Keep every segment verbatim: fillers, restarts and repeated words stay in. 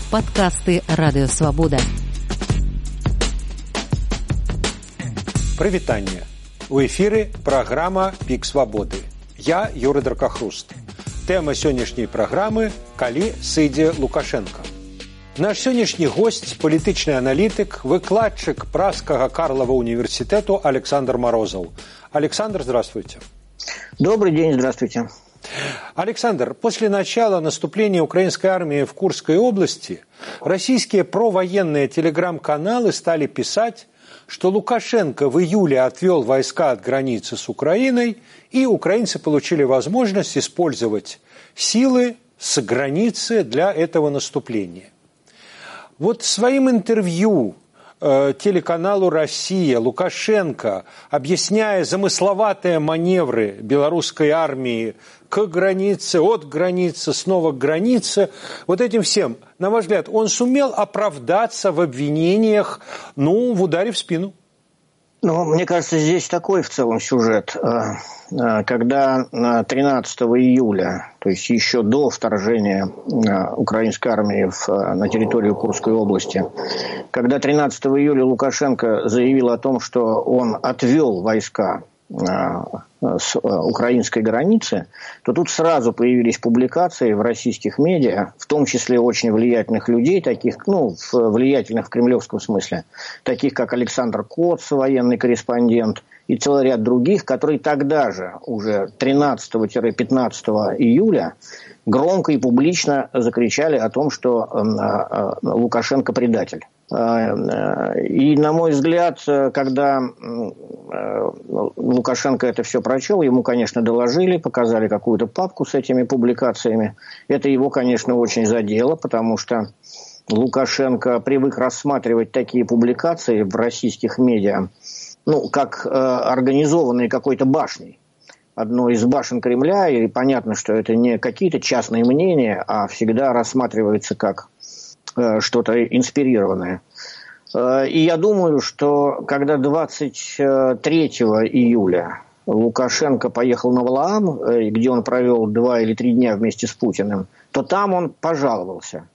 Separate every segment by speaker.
Speaker 1: Падкасты Радыё Свабода.
Speaker 2: Прывітанне. У эфіры праграма «Пік свабоды». Я Юрый Дракахруст. Тэма сённяшняй праграмы «Калі сыдзе Лукашенко». Наш сённяшні госць – палітычны аналітык, выкладчык Пражскага Карлова універсітэту Александр Морозов. Александр, здравствуйте.
Speaker 3: Добрый день, здравствуйте.
Speaker 2: Александр, после начала наступления украинской армии в Курской области российские провоенные телеграм-каналы стали писать, что Лукашенко в июле отвел войска от границы с Украиной, и украинцы получили возможность использовать силы с границы для этого наступления. Вот своим интервью э, телеканалу «Россия» Лукашенко, объясняя замысловатые маневры белорусской армии к границе, от границы, снова к границе, вот этим всем, на ваш взгляд, он сумел оправдаться в обвинениях, ну, в ударе в спину?
Speaker 3: Ну, мне кажется, здесь такой в целом сюжет. Когда тринадцатого июля, то есть еще до вторжения украинской армии в, на территорию Курской области, когда тринадцатого июля Лукашенко заявил о том, что он отвел войска с украинской границы, то тут сразу появились публикации в российских медиа, в том числе очень влиятельных людей, таких, ну, влиятельных в кремлевском смысле, таких как Александр Коц, военный корреспондент, и целый ряд других, которые тогда же, уже тринадцатого-пятнадцатого июля, громко и публично закричали о том, что Лукашенко предатель. И, на мой взгляд, когда Лукашенко это все прочел, ему, конечно, доложили, показали какую-то папку с этими публикациями. Это его, конечно, очень задело, потому что Лукашенко привык рассматривать такие публикации в российских медиа, ну, как э, организованные какой-то башней. Одной из башен Кремля, и понятно, что это не какие-то частные мнения, а всегда рассматривается как э, что-то инспирированное. Э, и я думаю, что когда двадцать третьего июля Лукашенко поехал на Валаам, э, где он провел два или три дня вместе с Путиным, то там он пожаловался.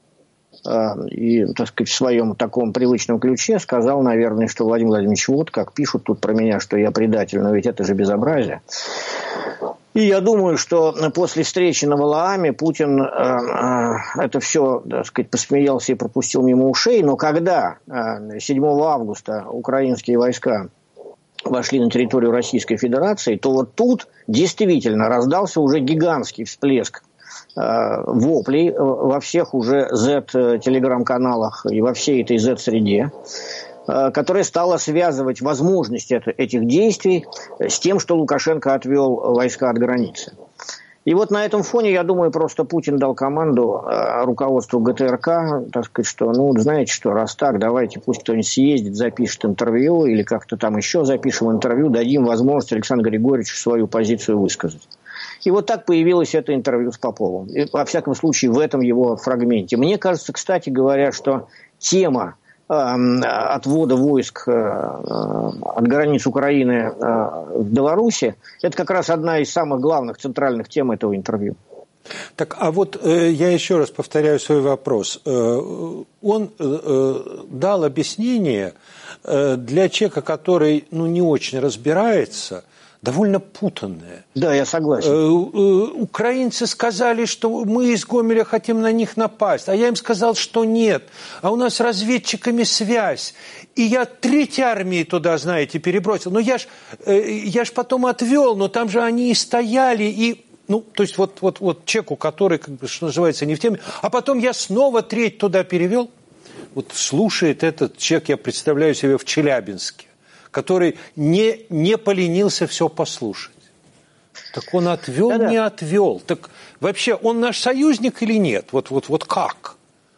Speaker 3: И, так сказать, в своем таком привычном ключе сказал, наверное, что Владимир Владимирович, вот как пишут тут про меня, что я предатель, но ведь это же безобразие. И я думаю, что после встречи на Валааме Путин э, э, это все, так сказать, посмеялся и пропустил мимо ушей, но когда э, седьмого августа украинские войска вошли на территорию Российской Федерации, то вот тут действительно раздался уже гигантский всплеск воплей во всех уже Z-телеграм-каналах и во всей этой Z-среде, которая стала связывать возможность этих действий с тем, что Лукашенко отвел войска от границы. И вот на этом фоне, я думаю, просто Путин дал команду руководству ГТРК, так сказать, что, ну, знаете что, раз так, давайте пусть кто-нибудь съездит, запишет интервью или как-то там еще запишем интервью, дадим возможность Александру Григорьевичу свою позицию высказать. И вот так появилось это интервью с Поповым. И, во всяком случае, в этом его фрагменте. Мне кажется, кстати говоря, что тема э, отвода войск э, от границ Украины э, в Беларуси, это как раз одна из самых главных центральных тем этого интервью.
Speaker 2: Так, а вот э, я еще раз повторяю свой вопрос. Э, он э, дал объяснение э, для человека, который, ну, не очень разбирается, довольно путанное.
Speaker 3: Да, я согласен.
Speaker 2: Э, э, украинцы сказали, что мы из Гомеля хотим на них напасть, а я им сказал, что нет. А у нас с разведчиками связь. И я треть армии туда, знаете, перебросил. Но я ж, э, я ж потом отвел, но там же они и стояли, и... Ну, то есть вот, вот, вот человеку, который, как бы, что называется, не в теме. А потом я снова треть туда перевел. Вот слушает этот человек, я представляю себе, в Челябинске, который не, не поленился все послушать. Так он отвел, Да-да. не отвел. Так вообще он наш союзник или нет? Вот, вот, вот как?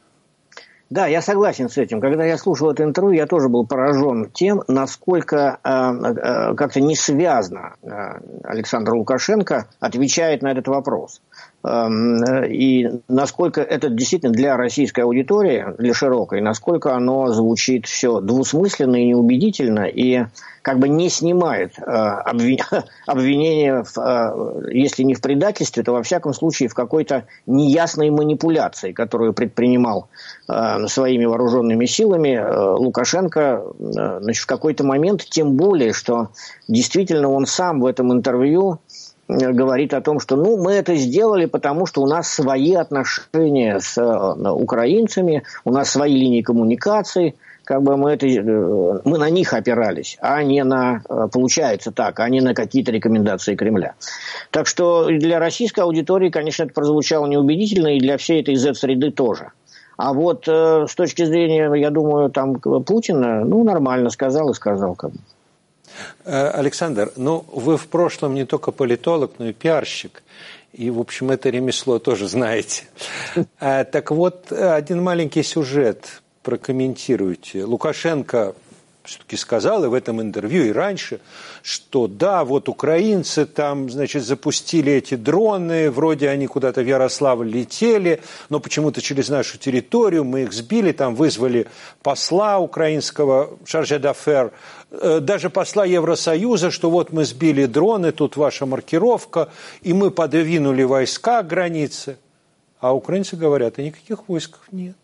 Speaker 3: Да, я согласен с этим. Когда я слушал это интервью, я тоже был поражен тем, насколько э, э, как-то несвязно э, Александр Лукашенко отвечает на этот вопрос. И насколько это действительно для российской аудитории, для широкой, насколько оно звучит все двусмысленно и неубедительно, и как бы не снимает обвинения, в, если не в предательстве, то во всяком случае в какой-то неясной манипуляции, которую предпринимал своими вооруженными силами Лукашенко, значит, в какой-то момент, тем более, что действительно он сам в этом интервью говорит о том, что ну, мы это сделали, потому что у нас свои отношения с э, украинцами, у нас свои линии коммуникации, как бы мы, это, э, мы на них опирались, а не на, э, получается так, а не на какие-то рекомендации Кремля. Так что для российской аудитории, конечно, это прозвучало неубедительно, и для всей этой зет-среды тоже. А вот э, с точки зрения, я думаю, там Путина, ну, нормально сказал и сказал, как бы.
Speaker 2: Александр, ну вы в прошлом не только политолог, но и пиарщик. И, в общем, это ремесло тоже знаете. Так вот, один маленький сюжет прокомментируйте. Лукашенко все-таки сказал и в этом интервью, и раньше, что да, вот украинцы там, значит, запустили эти дроны, вроде они куда-то в Ярославль летели, но почему-то через нашу территорию мы их сбили, там вызвали посла украинского, шарже д'афер, даже посла Евросоюза, что вот мы сбили дроны, тут ваша маркировка, и мы подвинули войска к границе. А украинцы говорят, и никаких войск нет.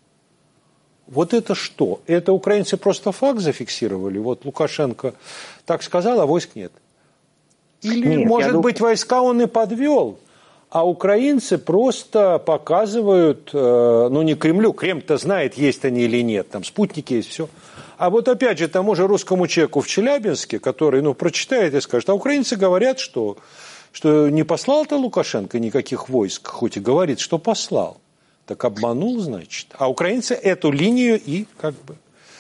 Speaker 2: Вот это что? Это украинцы просто факт зафиксировали? Вот Лукашенко так сказал, а войск нет. Или, нет, может быть, думаю... войска он и подвел, а украинцы просто показывают, ну, не Кремлю, Кремль-то знает, есть они или нет, там спутники есть, все. А вот опять же тому же русскому человеку в Челябинске, который, ну, прочитает и скажет, а украинцы говорят, что, что не послал-то Лукашенко никаких войск, хоть и говорит, что послал. Так обманул, значит. А украинцы эту линию и как бы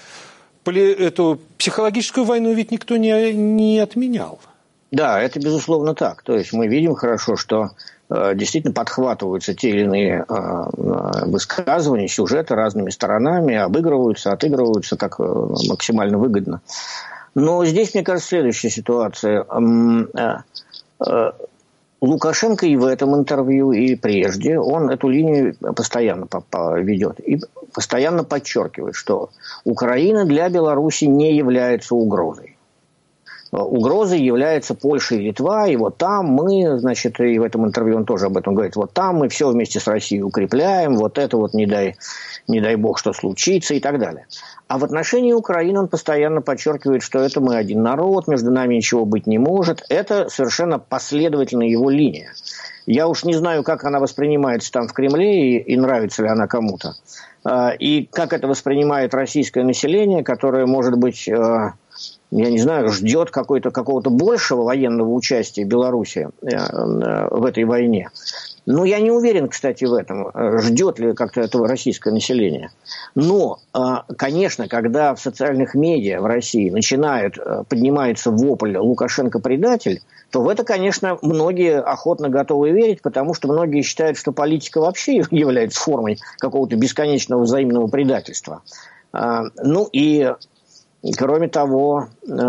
Speaker 2: эту психологическую войну ведь никто не, не отменял.
Speaker 3: Да, это безусловно так. То есть мы видим хорошо, что э, действительно подхватываются те или иные э, высказывания, сюжеты разными сторонами, обыгрываются, отыгрываются как э, максимально выгодно. Но здесь, мне кажется, следующая ситуация. Э, э, Лукашенко и в этом интервью, и прежде, он эту линию постоянно ведет. И постоянно подчеркивает, что Украина для Беларуси не является угрозой. Угрозой является Польша и Литва, и вот там мы, значит, и в этом интервью он тоже об этом говорит, вот там мы все вместе с Россией укрепляем, вот это вот не дай, не дай бог, что случится и так далее. А в отношении Украины он постоянно подчеркивает, что это мы один народ, между нами ничего быть не может. Это совершенно последовательная его линия. Я уж не знаю, как она воспринимается там в Кремле и, и нравится ли она кому-то. И как это воспринимает российское население, которое, может быть, я не знаю, ждет какой-то, какого-то большего военного участия Беларуси в этой войне. Ну, я не уверен, кстати, в этом, ждет ли как-то этого российское население. Но, конечно, когда в социальных медиа в России начинает, поднимается вопль «Лукашенко предатель», то в это, конечно, многие охотно готовы верить, потому что многие считают, что политика вообще является формой какого-то бесконечного взаимного предательства. Ну и, кроме того,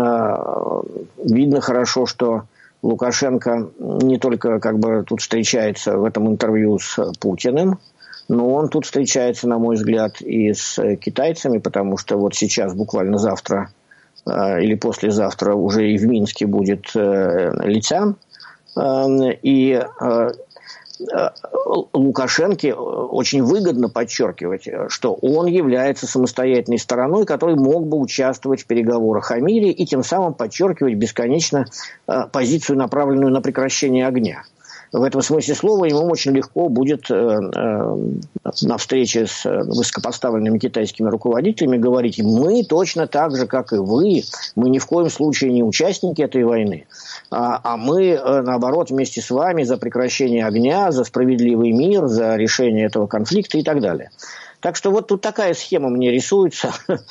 Speaker 3: видно хорошо, что Лукашенко не только как бы тут встречается в этом интервью с Путиным, но он тут встречается, на мой взгляд, и с китайцами, потому что вот сейчас, буквально завтра э, или послезавтра уже и в Минске будет э, Литян. Э, и э, Лукашенко очень выгодно подчеркивать, что он является самостоятельной стороной, которая мог бы участвовать в переговорах о мире и тем самым подчеркивать бесконечно позицию, направленную на прекращение огня. В этом смысле слова ему очень легко будет э, э, на встрече с высокопоставленными китайскими руководителями говорить: мы точно так же, как и вы, мы ни в коем случае не участники этой войны, а, а мы, э, наоборот, вместе с вами за прекращение огня, за справедливый мир, за решение этого конфликта и так далее. Так что вот тут такая схема мне рисуется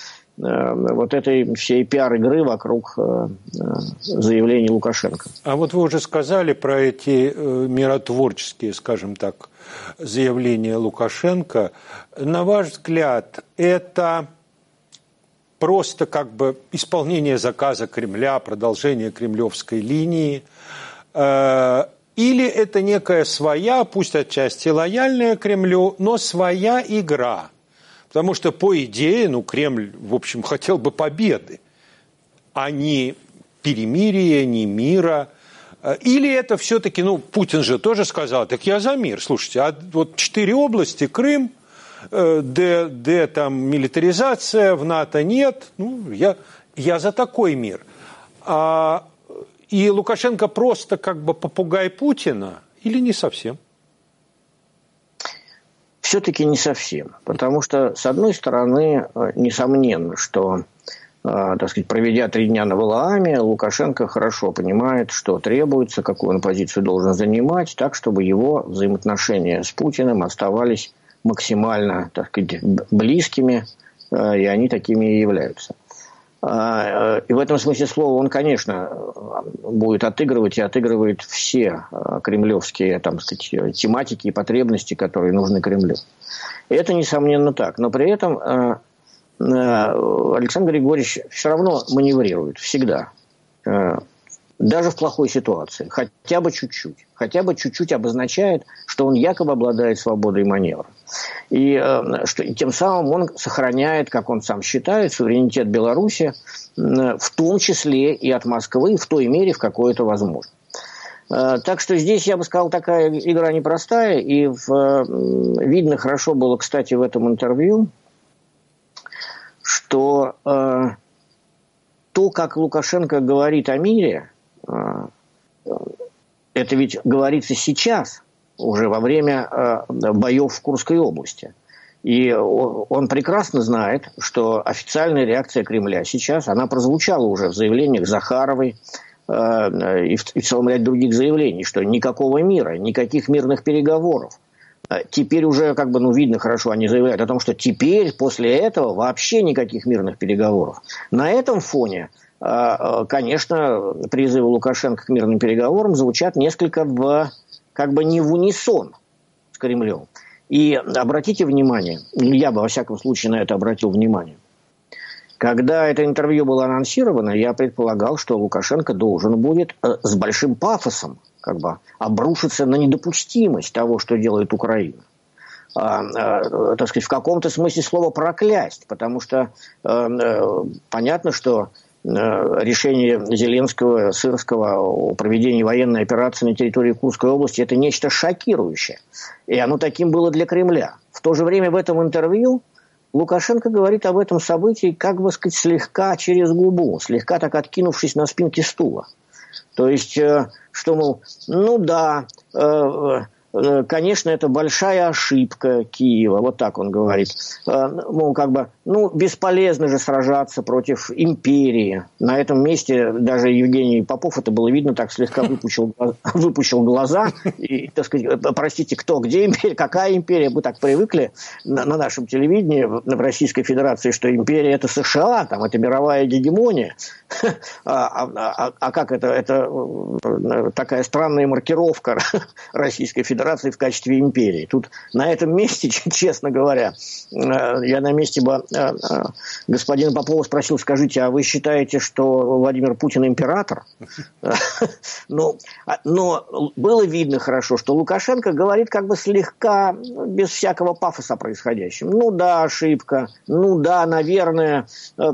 Speaker 3: вот этой всей пиар-игры вокруг заявлений Лукашенко.
Speaker 2: А вот вы уже сказали про эти миротворческие, скажем так, заявления Лукашенко. На ваш взгляд, это просто как бы исполнение заказа Кремля, продолжение кремлевской линии? Или это некая своя, пусть отчасти лояльная Кремлю, но своя игра? Потому что, по идее, ну, Кремль, в общем, хотел бы победы, а не перемирия, не мира. Или это все-таки, ну, Путин же тоже сказал, так я за мир. Слушайте, а вот четыре области, Крым, где, где там милитаризация, в НАТО нет, ну, я, я за такой мир. А, и Лукашенко просто как бы попугай Путина или не совсем?
Speaker 3: Все-таки не совсем. Потому что, с одной стороны, несомненно, что, так сказать, проведя три дня на Валааме, Лукашенко хорошо понимает, что требуется, какую он позицию должен занимать, так, чтобы его взаимоотношения с Путиным оставались максимально, так сказать, близкими, и они такими и являются. И в этом смысле слова он, конечно, будет отыгрывать и отыгрывает все кремлевские, там, сказать, тематики и потребности, которые нужны Кремлю. И это, несомненно, так. Но при этом Александр Григорьевич все равно маневрирует, всегда. Даже в плохой ситуации. Хотя бы чуть-чуть. Хотя бы чуть-чуть обозначает, что он якобы обладает свободой маневра. И, э, что, и тем самым он сохраняет, как он сам считает, суверенитет Беларуси, э, в том числе и от Москвы, в той мере, в какой это возможно. Э, так что здесь, я бы сказал, такая игра непростая. И в, э, видно хорошо было, кстати, в этом интервью, что э, то, как Лукашенко говорит о мире, это ведь говорится сейчас, уже во время боев в Курской области. И он прекрасно знает, что официальная реакция Кремля сейчас, она прозвучала уже в заявлениях Захаровой и в целом ряде других заявлений, что никакого мира, никаких мирных переговоров. Теперь уже, как бы, ну, видно хорошо, они заявляют о том, что теперь, после этого, вообще никаких мирных переговоров. На этом фоне, конечно, призывы Лукашенко к мирным переговорам звучат несколько в, как бы, не в унисон с Кремлем. И обратите внимание, я бы во всяком случае на это обратил внимание, когда это интервью было анонсировано, я предполагал, что Лукашенко должен будет с большим пафосом как бы обрушиться на недопустимость того, что делает Украина. А, а, так сказать, в каком-то смысле слова проклясть, потому что а, а, понятно, что решение Зеленского, Сырского о проведении военной операции на территории Курской области – это нечто шокирующее. И оно таким было для Кремля. В то же время в этом интервью Лукашенко говорит об этом событии, как бы сказать, слегка через губу, слегка так откинувшись на спинке стула. То есть, что, мол, ну да, конечно, это большая ошибка Киева, вот так он говорит. Мол, как бы, ну, бесполезно же сражаться против империи. На этом месте даже Евгений Попов, это было видно, так слегка выпучил, выпучил глаза. И, так сказать, простите, кто, где империя, какая империя? Мы так привыкли на, на нашем телевидении в Российской Федерации, что империя – это США, там, это мировая гегемония. А, а, а как это? Это такая странная маркировка Российской Федерации в качестве империи. Тут на этом месте, честно говоря, я на месте бы господина Попова спросил, скажите, а вы считаете, что Владимир Путин император? Но, но было видно хорошо, что Лукашенко говорит как бы слегка, без всякого пафоса происходящем. Ну да, ошибка. Ну да, наверное,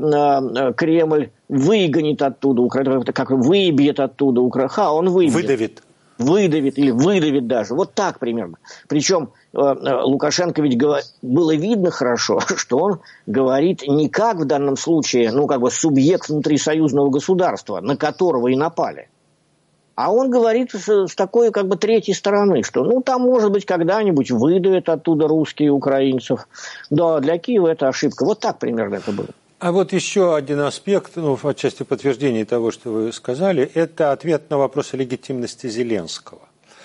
Speaker 3: Кремль выгонит оттуда Украину, как выбьет оттуда Украину. Ха, он выбьет.
Speaker 2: Выдавит.
Speaker 3: Выдавит или выдавит даже. Вот так примерно. Причем э, э, Лукашенко ведь говор... было видно хорошо, что он говорит не как в данном случае, ну, как бы субъект внутрисоюзного государства, на которого и напали. А он говорит с, с такой, как бы, третьей стороны, что, ну, там, может быть, когда-нибудь выдавят оттуда русские украинцев. Да, для Киева это ошибка. Вот так примерно это было.
Speaker 2: А вот еще один аспект, ну, отчасти подтверждения того, что вы сказали, это ответ на вопрос о легитимности Зеленского.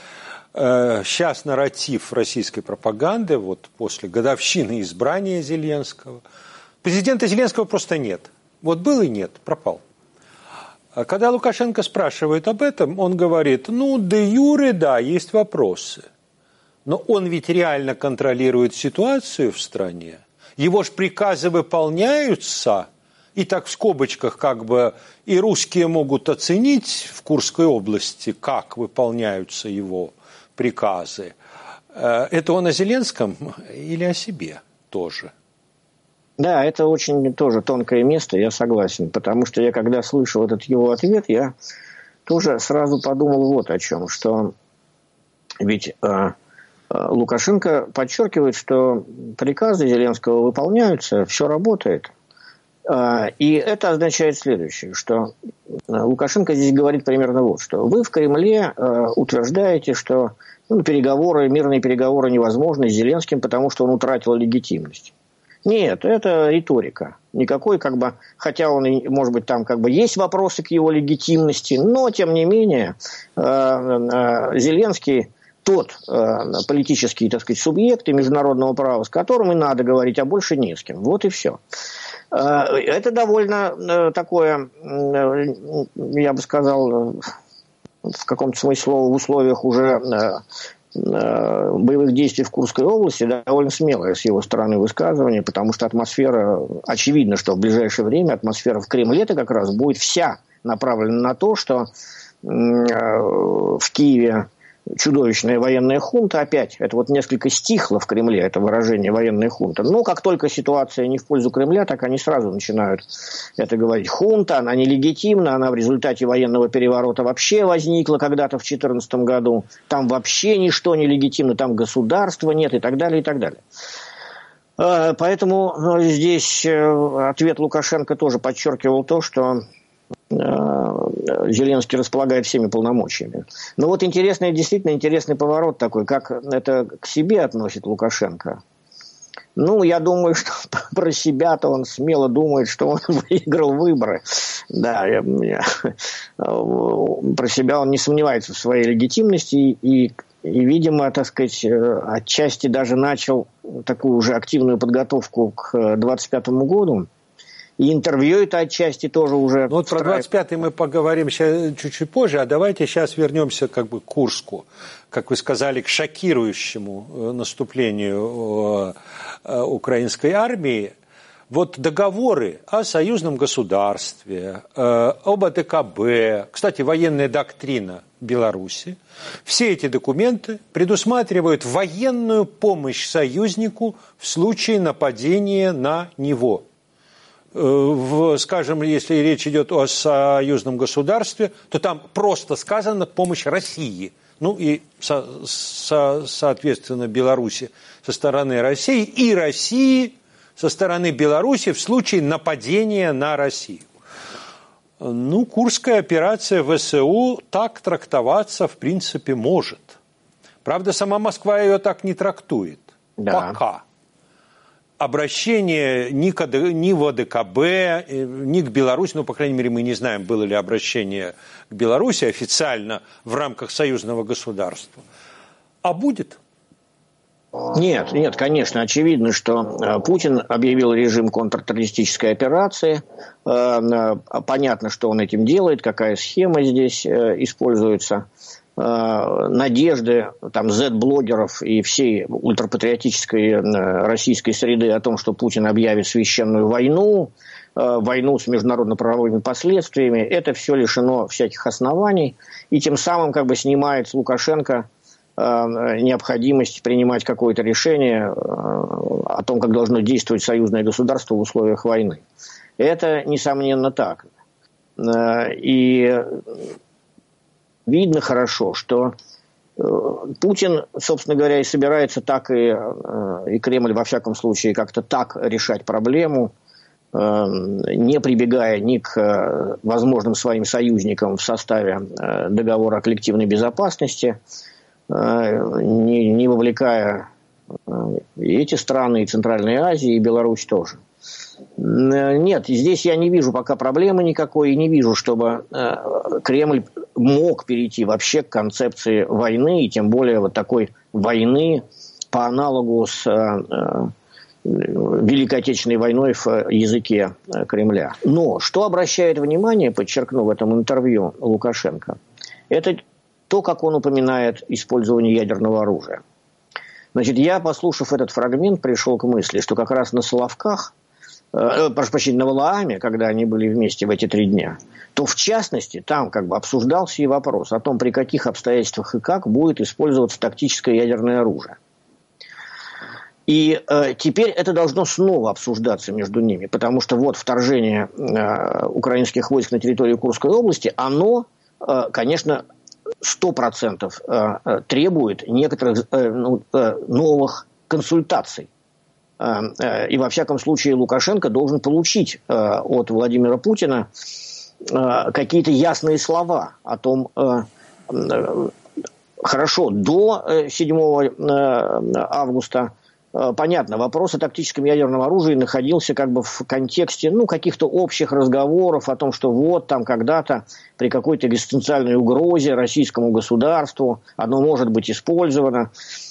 Speaker 2: Сейчас нарратив российской пропаганды, вот после годовщины избрания Зеленского, президента Зеленского просто нет. Вот был и нет, пропал. А когда Лукашенко спрашивает об этом, он говорит, ну, де юре, да, есть вопросы. Но он ведь реально контролирует ситуацию в стране. Его ж приказы выполняются, И так в скобочках как бы и русские могут оценить в Курской области, как выполняются его приказы. Это он о Зеленском или о себе тоже?
Speaker 3: Да, это очень тоже тонкое место, я согласен. Потому что я, когда слышал этот его ответ, я тоже сразу подумал вот о чем. Что ведь э, Лукашенко подчеркивает, что приказы Зеленского выполняются, все работает. И это означает следующее, что Лукашенко здесь говорит примерно вот что. Вы в Кремле утверждаете, что ну, переговоры, мирные переговоры невозможны с Зеленским, потому что он утратил легитимность. Нет, это риторика. Никакой, как бы, хотя он, может быть, там как бы есть вопросы к его легитимности, но, тем не менее, Зеленский тот политический, так сказать, субъект и международного права, с которым и надо говорить, а больше не с кем. Вот и все. Это довольно такое, я бы сказал, в каком-то смысле слова, в условиях уже боевых действий в Курской области довольно смелое с его стороны высказывание, потому что атмосфера, очевидно, что в ближайшее время атмосфера в Кремле-то как раз будет вся направлена на то, что в Киеве чудовищная военная хунта, опять, это вот несколько стихло в Кремле, это выражение военная хунта. Но как только ситуация не в пользу Кремля, так они сразу начинают это говорить. Хунта, она нелегитимна, она в результате военного переворота вообще возникла когда-то в две тысячи четырнадцатом году. Там вообще ничто не легитимно, там государства нет и так далее, и так далее. Поэтому здесь ответ Лукашенко тоже подчеркивал то, что Зеленский располагает всеми полномочиями. Но вот интересный, действительно интересный поворот такой, как это к себе относит Лукашенко. Ну, я думаю, что про себя-то он смело думает, что он выиграл выборы. Да, я, я, про себя он не сомневается в своей легитимности и, и, видимо, так сказать, отчасти даже начал такую уже активную подготовку к двадцать пятому году. И интервью это отчасти тоже уже...
Speaker 2: Ну, вот про двадцать пятый мы поговорим сейчас чуть-чуть позже, а давайте сейчас вернемся как бы к Курску, как вы сказали, к шокирующему наступлению украинской армии. Вот договоры о союзном государстве, об АДКБ, кстати, военная доктрина Беларуси, все эти документы предусматривают военную помощь союзнику в случае нападения на него. В, скажем, если речь идет о союзном государстве, то там просто сказано помощь России. Ну и, со, со, соответственно, Беларуси со стороны России и России со стороны Беларуси в случае нападения на Россию. Ну, Курская операция ВСУ так трактоваться, в принципе, может. Правда, сама Москва ее так не трактует. Да. Пока. Обращение ни, к, ни в АДКБ, ни к Беларуси, ну, по крайней мере, мы не знаем, было ли обращение к Беларуси официально в рамках союзного государства. А будет?
Speaker 3: Нет, нет, конечно, очевидно, что Путин объявил режим контртеррористической операции. Понятно, что он этим делает, какая схема здесь используется. Надежды там зет-блогеров и всей ультрапатриотической российской среды о том, что Путин объявит священную войну, войну с международно-правовыми последствиями, это все лишено всяких оснований, и тем самым как бы снимает с Лукашенко необходимость принимать какое-то решение о том, как должно действовать союзное государство в условиях войны. Это, несомненно, так. И видно хорошо, что Путин, собственно говоря, и собирается так, и, и Кремль, во всяком случае, как-то так решать проблему, не прибегая ни к возможным своим союзникам в составе договора о коллективной безопасности, не, не вовлекая и эти страны, и Центральной Азии, и Беларусь тоже. Нет, здесь я не вижу пока проблемы никакой, и не вижу, чтобы Кремль мог перейти вообще к концепции войны, и тем более вот такой войны по аналогу с Великой Отечественной войной в языке Кремля. Но что обращает внимание, подчеркну в этом интервью Лукашенко, это то, как он упоминает использование ядерного оружия. Значит, я, послушав этот фрагмент, пришел к мысли, что как раз на Соловках э, прошу прощения, на Валааме, когда они были вместе в эти три дня, то в частности там как бы обсуждался и вопрос о том, при каких обстоятельствах и как будет использоваться тактическое ядерное оружие. И э, теперь это должно снова обсуждаться между ними, потому что вот вторжение э, украинских войск на территорию Курской области, оно, э, конечно, сто процентов э, требует некоторых э, ну, э, новых консультаций. Э, э, и во всяком случае Лукашенко должен получить э, от Владимира Путина э, какие-то ясные слова о том, э, э, хорошо, до седьмого августа. Понятно, вопрос о тактическом ядерном оружии находился как бы в контексте ну, каких-то общих разговоров о том, что вот там когда-то при какой-то экзистенциальной угрозе российскому государству оно может быть использовано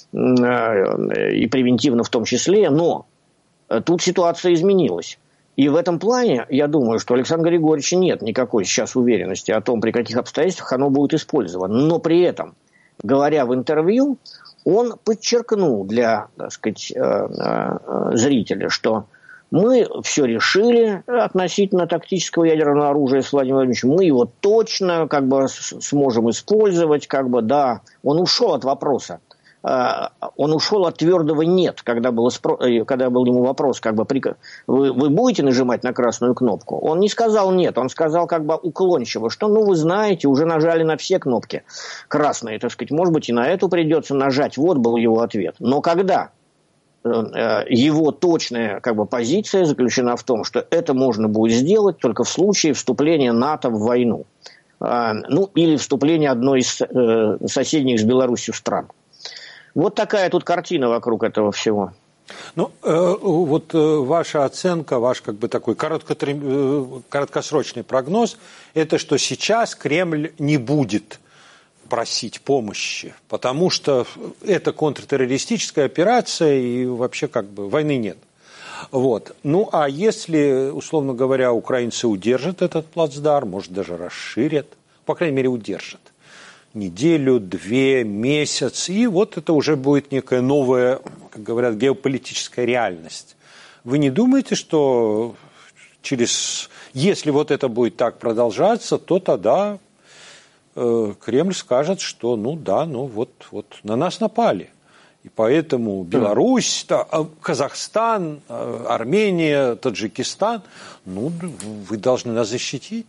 Speaker 3: и превентивно в том числе, но тут ситуация изменилась. И в этом плане, я думаю, что у Александра Григорьевича нет никакой сейчас уверенности о том, при каких обстоятельствах оно будет использовано. Но при этом, говоря в интервью, он подчеркнул для, так сказать, зрителя, что мы все решили относительно тактического ядерного оружия с Владимиром Владимировичем, мы его точно как бы сможем использовать, как бы, да. Он ушел от вопроса. Он ушел от твердого «нет», когда, было спро... когда был ему вопрос, как бы, вы, вы будете нажимать на красную кнопку? Он не сказал «нет», он сказал как бы уклончиво, что, ну, вы знаете, уже нажали на все кнопки красные, так сказать, может быть, и на эту придется нажать. Вот был его ответ. Но когда его точная как бы, позиция заключена в том, что это можно будет сделать только в случае вступления НАТО в войну. Ну, или вступления одной из соседних с Беларусью стран. Вот такая тут картина вокруг этого всего.
Speaker 2: Ну, э, вот э, ваша оценка, ваш как бы такой короткотрем... э, короткосрочный прогноз, это что сейчас Кремль не будет просить помощи, потому что это контртеррористическая операция и вообще как бы войны нет. Вот. Ну, а если, условно говоря, украинцы удержат этот плацдарм, может, даже расширят, по крайней мере, удержат. Неделю, две, месяц, и вот это уже будет некая новая, как говорят, геополитическая реальность. Вы не думаете, что через, если вот это будет так продолжаться, то тогда э, Кремль скажет, что ну да, ну вот, вот на нас напали. И поэтому Беларусь, Казахстан, Армения, Таджикистан, ну вы должны нас защитить.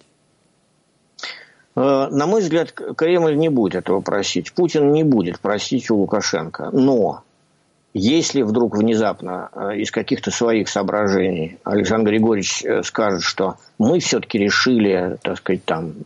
Speaker 3: На мой взгляд, Кремль не будет этого просить. Путин не будет просить у Лукашенко. Но если вдруг внезапно из каких-то своих соображений Александр Григорьевич скажет, что мы все-таки решили, так сказать, там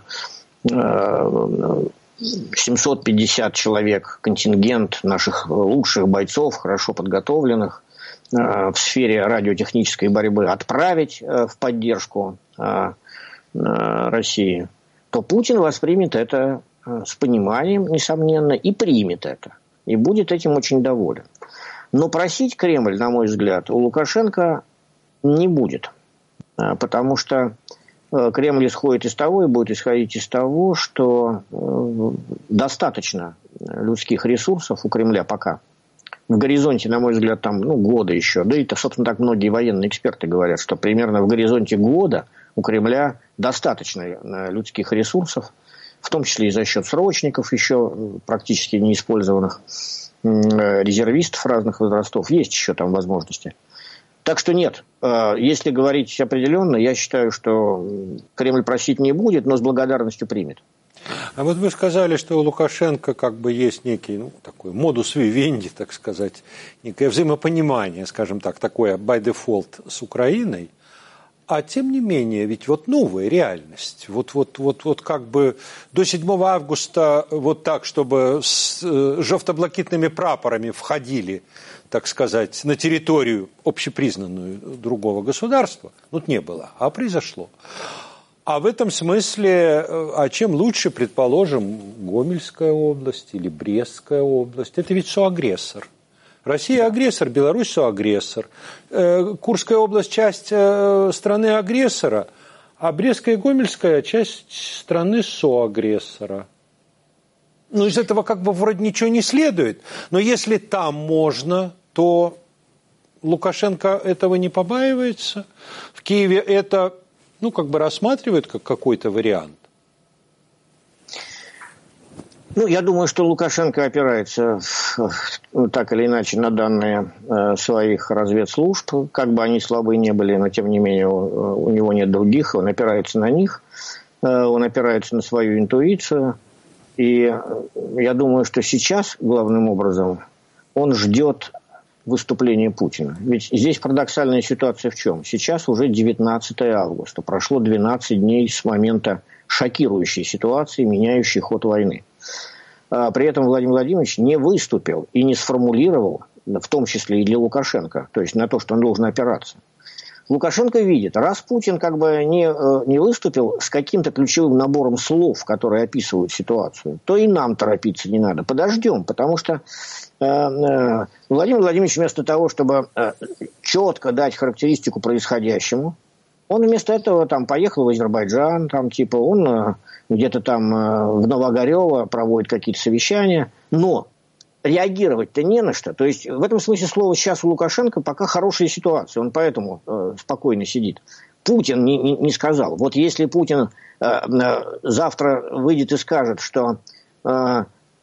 Speaker 3: семьсот пятьдесят человек, контингент наших лучших бойцов, хорошо подготовленных в сфере радиотехнической борьбы отправить в поддержку России, то Путин воспримет это с пониманием, несомненно, и примет это. И будет этим очень доволен. Но просить Кремль, на мой взгляд, у Лукашенко не будет. Потому что Кремль исходит из того и будет исходить из того, что достаточно людских ресурсов у Кремля пока. В горизонте, на мой взгляд, там ну, года еще. Да и, собственно, так многие военные эксперты говорят, что примерно в горизонте года у Кремля достаточно людских ресурсов, в том числе и за счет срочников, еще практически неиспользованных, резервистов разных возрастов. Есть еще там возможности. Так что нет, если говорить определенно, я считаю, что Кремль просить не будет, но с благодарностью примет.
Speaker 2: А вот вы сказали, что у Лукашенко как бы есть некий, ну, такой модус вивенди, так сказать, некое взаимопонимание, скажем так, такое by default с Украиной. А тем не менее, ведь вот новая реальность. Вот, вот, вот, вот как бы до седьмого августа вот так, чтобы с э, жовто-блакитными прапорами входили, так сказать, на территорию общепризнанную другого государства, ну, не было, а произошло. А в этом смысле, а чем лучше, предположим, Гомельская область или Брестская область? Это ведь соагрессор. Россия агрессор, Беларусь соагрессор. Курская область – часть страны-агрессора, а Брестская и Гомельская – часть страны соагрессора. Ну, из этого как бы вроде ничего не следует. Но если там можно, то Лукашенко этого не побаивается? В Киеве это, ну, как бы рассматривают как какой-то вариант?
Speaker 3: Ну, я думаю, что Лукашенко опирается так или иначе на данные своих разведслужб, как бы они слабы не были, но тем не менее у него нет других, он опирается на них, он опирается на свою интуицию. И я думаю, что сейчас, главным образом, он ждет выступления Путина. Ведь здесь парадоксальная ситуация в чем? Сейчас уже девятнадцатое августа, прошло двенадцать дней с момента шокирующей ситуации, меняющей ход войны. При этом Владимир Владимирович не выступил и не сформулировал, в том числе и для Лукашенко, то есть на то, что он должен опираться. Лукашенко видит, раз Путин как бы не, не выступил с каким-то ключевым набором слов, которые описывают ситуацию, то и нам торопиться не надо. Подождем, потому что э, э, Владимир Владимирович вместо того, чтобы э, четко дать характеристику происходящему, он вместо этого там поехал в Азербайджан, там типа он э, где-то там э, в Новогорево проводит какие-то совещания, но реагировать-то не на что. То есть в этом смысле слова сейчас у Лукашенко пока хорошая ситуация, он поэтому э, спокойно сидит. Путин не, не, не сказал. Вот если Путин э, э, завтра выйдет и скажет, что э,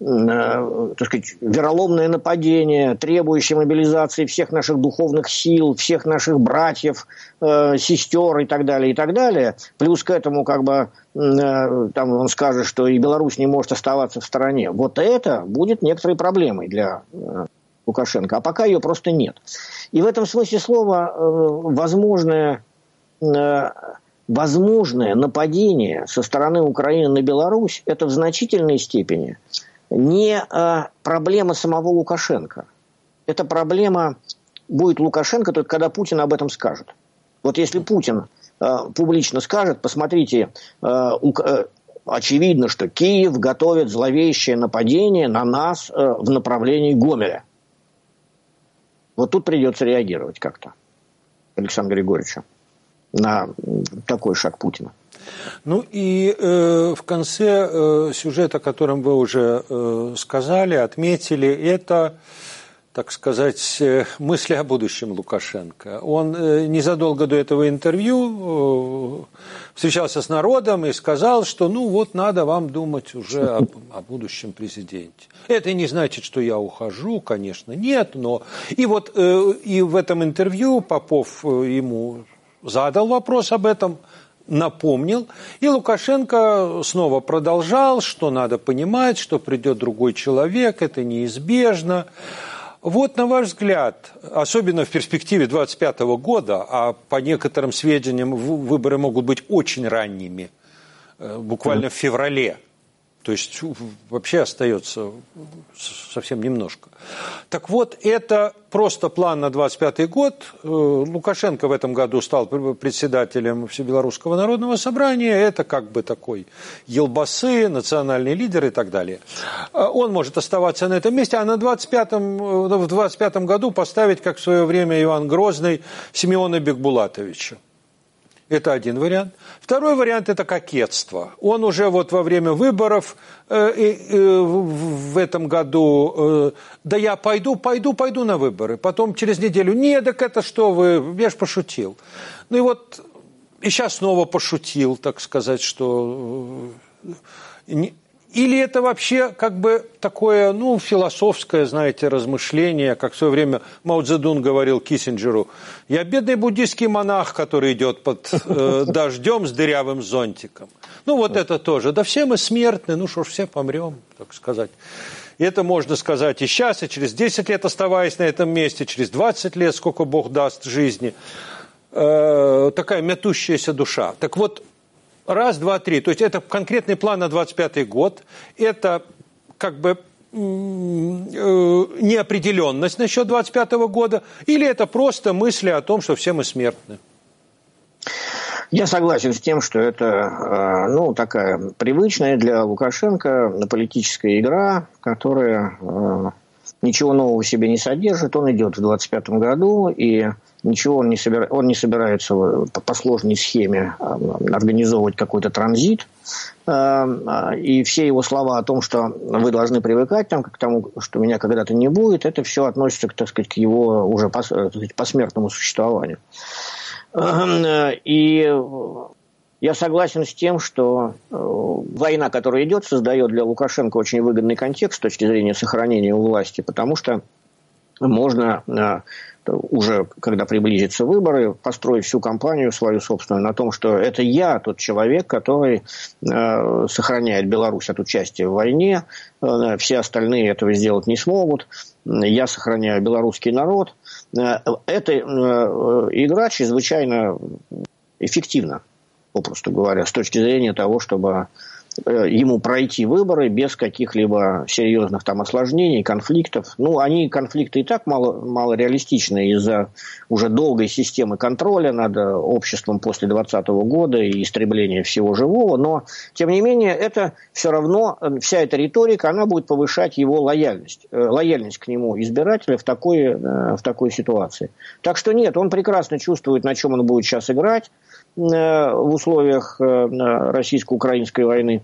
Speaker 3: э, так сказать, вероломное нападение, требующее мобилизации всех наших духовных сил, всех наших братьев, э, сестер и так далее, и так далее, плюс к этому как бы э, там он скажет, что и Беларусь не может оставаться в стороне, вот это будет некоторой проблемой для э, Лукашенко, а пока ее просто нет. И в этом смысле слова э, возможное, э, возможное нападение со стороны Украины на Беларусь – это в значительной степени не э, проблема самого Лукашенко. Это проблема будет Лукашенко только когда Путин об этом скажет. Вот если Путин э, публично скажет, посмотрите, э, у, э, очевидно, что Киев готовит зловещее нападение на нас э, в направлении Гомеля. Вот тут придется реагировать как-то Александру Григорьевичу на такой шаг Путина.
Speaker 2: Ну и э, в конце э, сюжета, о котором вы уже э, сказали, отметили, это, так сказать, э, мысли о будущем Лукашенко. Он э, незадолго до этого интервью э, встречался с народом и сказал, что ну вот надо вам думать уже о, о будущем президенте. Это не значит, что я ухожу, конечно, нет, но... И вот э, и в этом интервью Попов ему задал вопрос об этом, напомнил, и Лукашенко снова продолжал, что надо понимать, что придет другой человек, это неизбежно. Вот, на ваш взгляд, особенно в перспективе двадцать пятого года, а по некоторым сведениям выборы могут быть очень ранними, буквально в феврале, то есть вообще остается совсем немножко. Так вот, это просто план на двадцать пятый год. Лукашенко в этом году стал председателем Всебелорусского народного собрания. Это как бы такой елбасы, национальный лидер и так далее. Он может оставаться на этом месте, а на двадцать пятом, в двадцать пятом году поставить, как в свое время Иван Грозный, Симеона Бекбулатовича. Это один вариант. Второй вариант – это кокетство. Он уже вот во время выборов э, э, в этом году, э, да я пойду, пойду, пойду на выборы. Потом через неделю, нет, так это что вы, я ж пошутил. Ну и вот, и сейчас снова пошутил, так сказать, что... Э, Или это вообще как бы такое, ну, философское, знаете, размышление, как в свое время Мао Цзэдун говорил Киссинджеру: «Я бедный буддийский монах, который идет под э, дождем с дырявым зонтиком». Ну, вот это тоже. Да все мы смертны, ну что ж, все помрем, так сказать. И это можно сказать и сейчас, и через десять лет, оставаясь на этом месте, через двадцать лет, сколько Бог даст жизни. Э, такая мятущаяся душа. Так вот, раз, два, три. То есть это конкретный план на двадцать пятый год. Это как бы неопределенность насчет двадцать пятого года. Или это просто мысли о том, что все мы смертны?
Speaker 3: Я согласен с тем, что это ну, такая привычная для Лукашенко политическая игра, которая ничего нового в себе не содержит. Он идет в двадцать пятом году, и ничего он не, собира... он не собирается по сложной схеме организовывать какой-то транзит. И все его слова о том, что вы должны привыкать там, к тому, что меня когда-то не будет, это все относится, так сказать, к его уже пос... посмертному существованию. И я согласен с тем, что война, которая идет, создает для Лукашенко очень выгодный контекст с точки зрения сохранения власти, потому что можно уже, когда приблизятся выборы, построить всю кампанию свою собственную на том, что это я тот человек, который э, сохраняет Беларусь от участия в войне, э, все остальные этого сделать не смогут, я сохраняю белорусский народ. Э, эта э, игра чрезвычайно эффективна, попросту говоря, с точки зрения того, чтобы ему пройти выборы без каких-либо серьезных там осложнений, конфликтов. Ну, они, конфликты и так мало, мало реалистичны из-за уже долгой системы контроля над обществом после двадцатого года и истребления всего живого, но, тем не менее, это все равно, вся эта риторика, она будет повышать его лояльность, лояльность к нему избирателя в такой, в такой ситуации. Так что нет, он прекрасно чувствует, на чем он будет сейчас играть в условиях российско-украинской войны.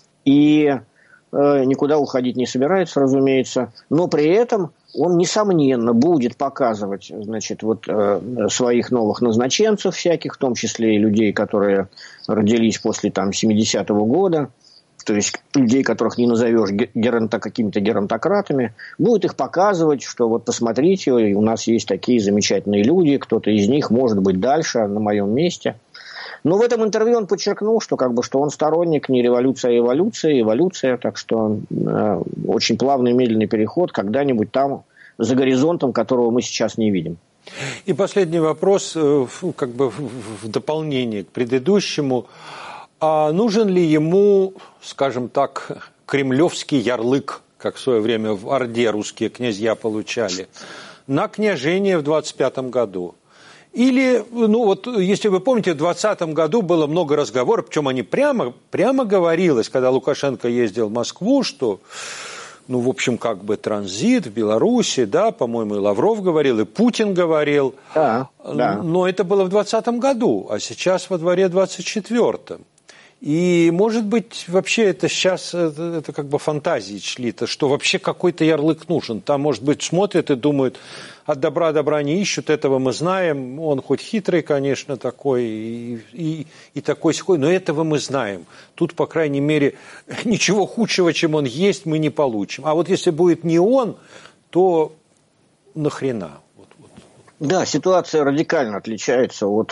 Speaker 3: И никуда уходить не собирается, разумеется. Но при этом он, несомненно, будет показывать, значит, вот, своих новых назначенцев всяких, в том числе и людей, которые родились после там, семидесятого года. То есть людей, которых не назовешь геронто, какими-то геронтократами, будет их показывать, что вот посмотрите, у нас есть такие замечательные люди, кто-то из них может быть дальше на моем месте. Но в этом интервью он подчеркнул, что, как бы, что он сторонник не революции, а эволюции, эволюция, так что э, очень плавный медленный переход когда-нибудь там за горизонтом, которого мы сейчас не видим.
Speaker 2: И последний вопрос, как бы в дополнение к предыдущему. А нужен ли ему, скажем так, кремлевский ярлык, как в свое время в Орде русские князья получали, на княжение в двадцать пятом году? Или, ну вот, если вы помните, в двадцатом году было много разговоров, причем они прямо, прямо говорилось, когда Лукашенко ездил в Москву, что, ну, в общем, как бы транзит в Беларуси, да, по-моему, и Лавров говорил, и Путин говорил.
Speaker 3: Да, да.
Speaker 2: Но это было в двадцатом году, а сейчас во дворе двадцать четвёртом. И, может быть, вообще это сейчас, это, это как бы фантазии шли-то, что вообще какой-то ярлык нужен. Там, может быть, смотрят и думают, от добра добра не ищут, этого мы знаем. Он хоть хитрый, конечно, такой, и, и, и такой-сякой, но этого мы знаем. Тут, по крайней мере, ничего худшего, чем он есть, мы не получим. А вот если будет не он, то нахрена? Вот, вот.
Speaker 3: Да, ситуация радикально отличается от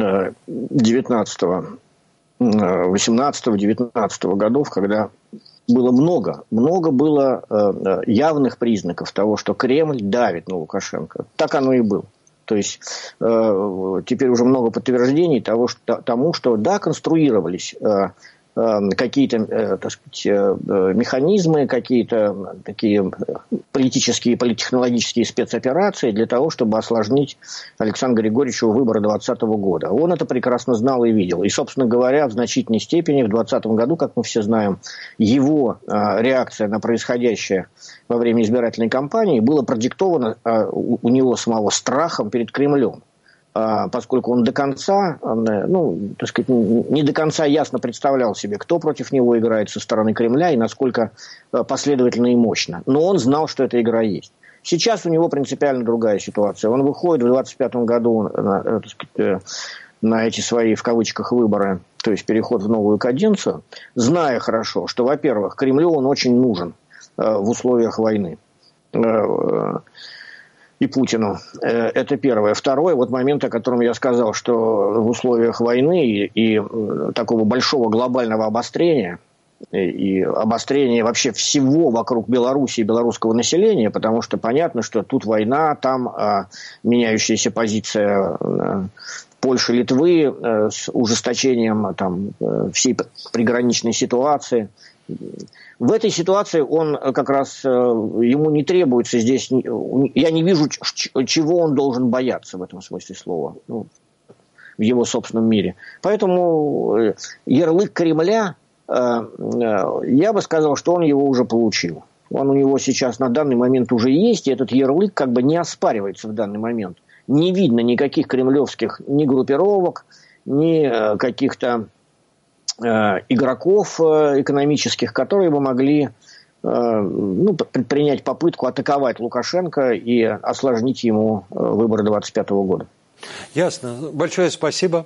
Speaker 3: девятнадцатого восемнадцатого-девятнадцатого годов, когда было много, много было э, явных признаков того, что Кремль давит на Лукашенко. Так оно и было. То есть э, теперь уже много подтверждений того, что, тому, что да, конструировались э, э, какие-то э, так сказать, э, механизмы, какие-то такие политические, политтехнологические спецоперации для того, чтобы осложнить Александру Григорьевичу выборы двадцатого года. Он это прекрасно знал и видел. И, собственно говоря, в значительной степени в двадцатом году, как мы все знаем, его э, реакция на происходящее во время избирательной кампании была продиктована э, у, у него самого страхом перед Кремлем. Э, поскольку он до конца, он, ну, так сказать, не до конца ясно представлял себе, кто против него играет со стороны Кремля и насколько э, последовательно и мощно. Но он знал, что эта игра есть. Сейчас у него принципиально другая ситуация. Он выходит в двадцать пятом году на, так сказать, на эти свои, в кавычках, выборы, то есть переход в новую каденцию, зная хорошо, что, во-первых, Кремлю он очень нужен э, в условиях войны. Э, и Путину. Э, это первое. Второе, вот момент, о котором я сказал, что в условиях войны и, и такого большого глобального обострения, и обострение вообще всего вокруг Беларуси и белорусского населения, потому что понятно, что тут война, там а, меняющаяся позиция а, Польши, Литвы а, с ужесточением там, всей приграничной ситуации. В этой ситуации он как раз, ему не требуется здесь, я не вижу, чего он должен бояться в этом смысле слова, ну, в его собственном мире. Поэтому ярлык Кремля, я бы сказал, что он его уже получил. Он у него сейчас на данный момент уже есть, и этот ярлык как бы не оспаривается в данный момент. Не видно никаких кремлевских ни группировок, ни каких-то э, игроков экономических, которые бы могли э, ну, предпринять попытку атаковать Лукашенко и осложнить ему выборы двадцать пятого года.
Speaker 2: Ясно. Большое спасибо.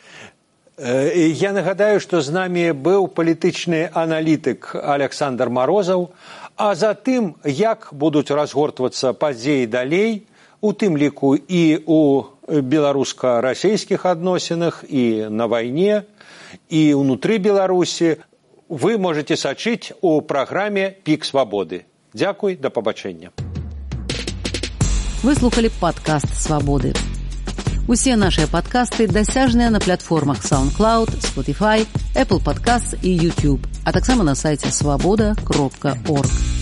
Speaker 2: Я нагадаю, што з намі быў палітычны аналітык Александр Марозаў, а затым, як будуць разгортвацца падзеі далей, у тым ліку і ў беларуска-расійскіх адносінах, і на вайне, і ўнутры Беларусі, вы можете сачыць у праграме «Пік свабоды». Дзякуй, да пабачэння.
Speaker 1: Вы слухали падкаст «Свабоды». Усе нашыя падкасты дасяжныя на платформах SoundCloud, Spotify, Apple Podcasts і YouTube, а таксама на сайце свабода кропка орг.